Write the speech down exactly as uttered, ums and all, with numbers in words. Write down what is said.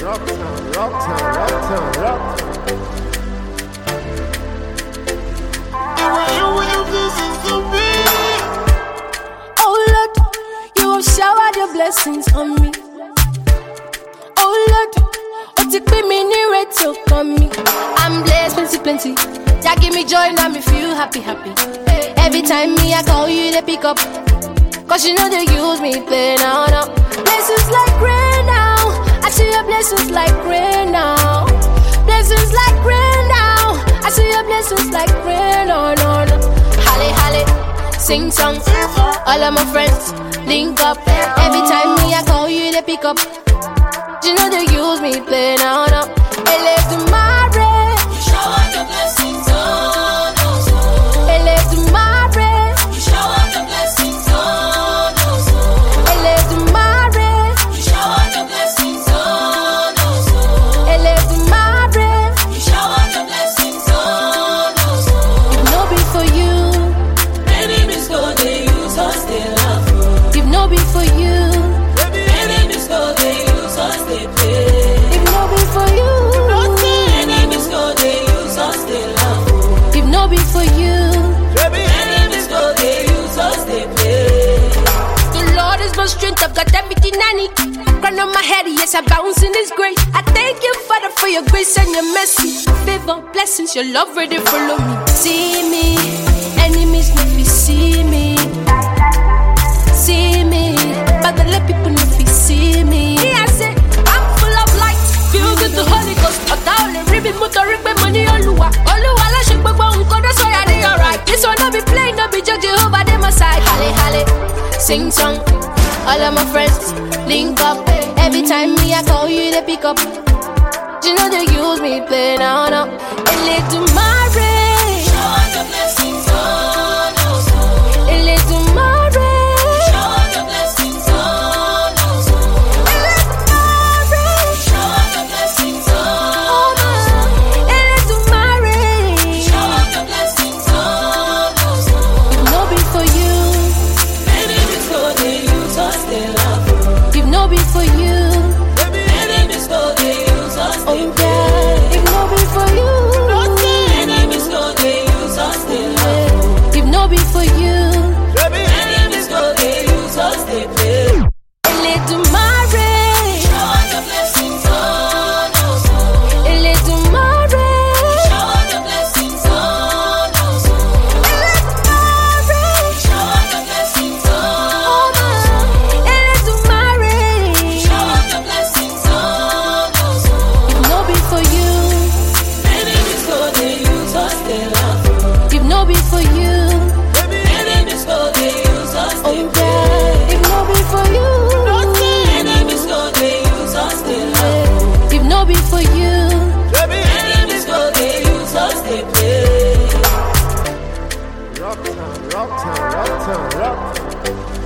Rocktown, Rocktown, Rocktown, Rocktown. Oh Lord, you have showered your blessings on me. Oh Lord, oh take me near to come me. I'm blessed, plenty, plenty. That give me joy, now me feel happy, happy. Every time me I call you, they pick up. Cause you know they use me, play now, now. Blessings like rain now. I see your blessings like rain now. Blessings like rain now. I see your blessings like rain, no, no, no. Halle, halle, sing song. All of my friends link up. Every time me I call you, they pick up. You know they use me, play now, now. Ele du mare. You shower your blessings on us. Ele du mare. You shower your blessings on us. Ele du mare. You shower your blessings on us. Ele du mare. You shower your blessings on us. If no be for you, enemies go they use us, they love. If no be for you, enemies go they use us, they play. If no be for you, enemies go they use us, they love. If no be for you, enemies go they use us, they play. The Lord is my strength, I've got everything I need. Crown on my head, yes, I bounce in His grace. I thank you, Father, for your grace and your mercy. Favor, blessings, your love ready follow me. See me, enemies no fit see me. See me, but the let people no fit see me. Me, I say, I'm full of light, filled with the Holy Ghost. I tell you, ribbon, motor, ribbon, money, Oluwa. Oluwa, la shake, but one go, that's why I did alright. This one no be playing, no be judge Jehovah, they my side. Halle, halle, sing song. All of my friends link up. Every time me I call you, they pick up. You know they use me, play now, now. Ele du mare. Shower your blessings on us. Ele du mare. Shower your blessings on us. Ele du mare. Shower your blessings on us. Ele du mare. Shower your blessings on us. If no be for you, enemies go they use us, they love. If no be for you, enemies go they use us, they love. If no be for you, enemies go they use us, they love. If no be for you, enemies go they use us, they play. Ele du mare. Shower your blessings on us. Ele du mare. Shower your blessings on us. Ele du mare. Shower your blessings on us. Ele du mare. Shower your blessings on us. If no be for you, enemies go they use us, they love. If no be for you, enemies go they use us, they play. If no be for you, enemies go they use us, they love. If no be for you, enemies go they use us, they play. Rocktown, Rocktown, Rocktown, Rocktown.